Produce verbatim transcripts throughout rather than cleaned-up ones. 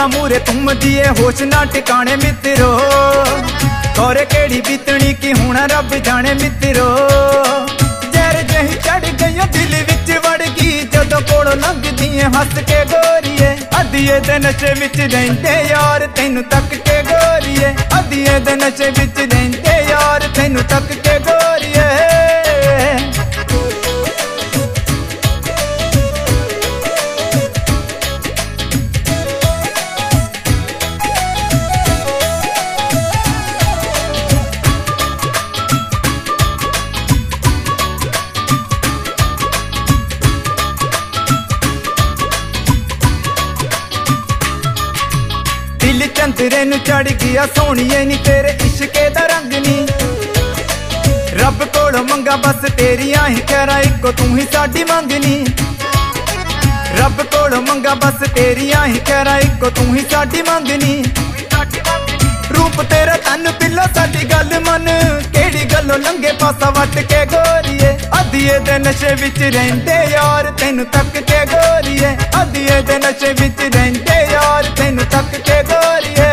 लोका मूरे तुम दिए होश ना टिकाने मित्रो, तोरे केड़ी बीतनी की हुण रब जाने मित्रो। जहर जही चढ़ गई दिल विच वड़ गई जदों कोलों लंघदी हस के गोरीए, अदिए दे नशे विच रहिंदे यार तैनू तक के गोरीए, अदिए दे नशे विच रहिंदे यार तैनू तक के गोरीए। दिल चंदरे नू चढ़ गया सोहणीए नी तेरे इश्के दा रंग नी, रब कोलों मंगा बस तेरियां ही खैरां इको तू ही साडी मंगनी। रब कोलों मंगा बस तेरियां ही खैरां इको तू ही साडी मंगनी। रूप तेरा तन पिलो साडी गल मन, केड़ी गलों लंघे पासा वट के गोरीए, अदिए दे नशे विच रहिंदे यार तैनू तक के गोरीए, अदिए दे नशे विच रहिंदे यार तैनू तक के गोरीए।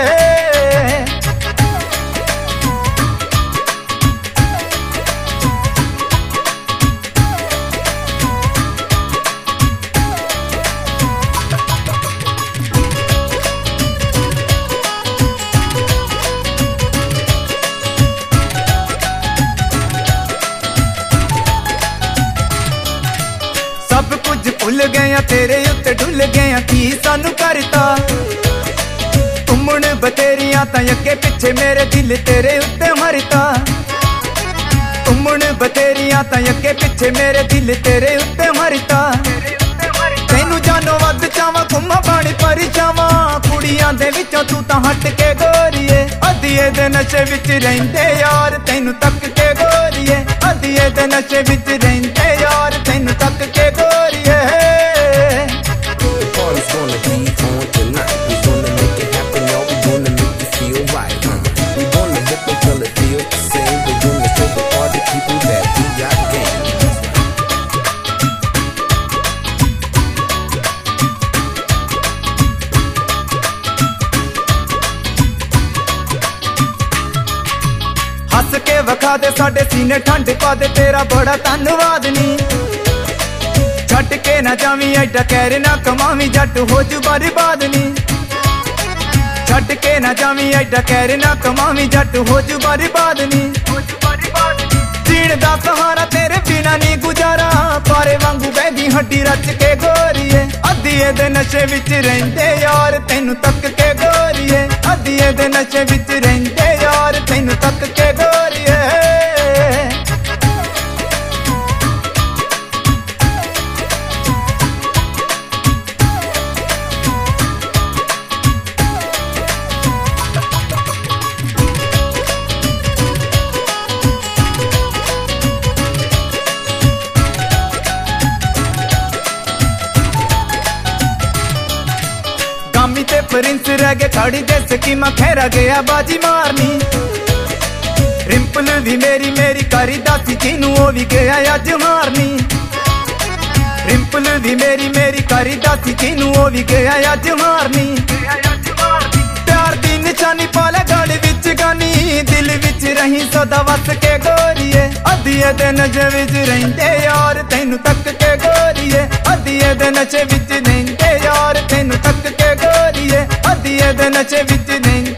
सब कुछ भुल गया तेरे उत्ते ढुल गया की सानू करता, तुमण बतेरियां तां अगे पिछे मेरे दिल तेरे उत्ते मरता। तुमण बतेरियां तां अगे पिछे मेरे दिल तेरे उत्ते मरता। तैनू जानो वध चावां घुम्मा पानी पर जावां, कुड़ियां दे विचों तू तां हट के गोरीए, अदिए दे नशे विच रहिंदे यार तैनू तक के गोरीए, अदिए दे नशे विच रहिंदे यार तैनू तक के गोरीए। Party's gonna be on tonight. We gonna make it happen, y'all. We gonna make you feel right. Uh, we gonna hit until it feels the same. We gonna show the party people that we got game. हस के वखा दे साडे सीने ठंड पा दे तेरा बड़ा धन्नवाद नी, छट के ना जावी एडा कैर ना कमावी जट हो जू बर्बाद नी। छट के ना जावी एडा कैर ना कमावी जट हो जू बर्बाद नी। जीण दा सहारा तेरे बिना नी गुजारा, पारे वांगू बहदी हड्डी रच के गोरीए, अदिए दे नशे विच रहिंदे यार तैनू तक के गोरीए, अदिए दे नशे विच रहिंदे यार तैनू तक के गोरीए। गामी ते प्रिंस रह गए खाड़ी दे स्कीमा खेरा गया बाजी मारनी। रिंपल भी मेरी मेरी कारी दासी जिनू ओ भी गया अज मारनी। रिंपल भी मेरी मेरी कारी दासी जिनू ओ भी गया अज मारनी। प्यार दी निशानी पाले गल विच गानी, दिल विच रही सदा वस के गोरीए, अदिए दे नशे विच रहिंदे यार तैनू तक के गोरीए, अदिए दे नशे विच रहिंदे यार तैनू तक के गोरीए, अदिए दे नशे विच रहिंदे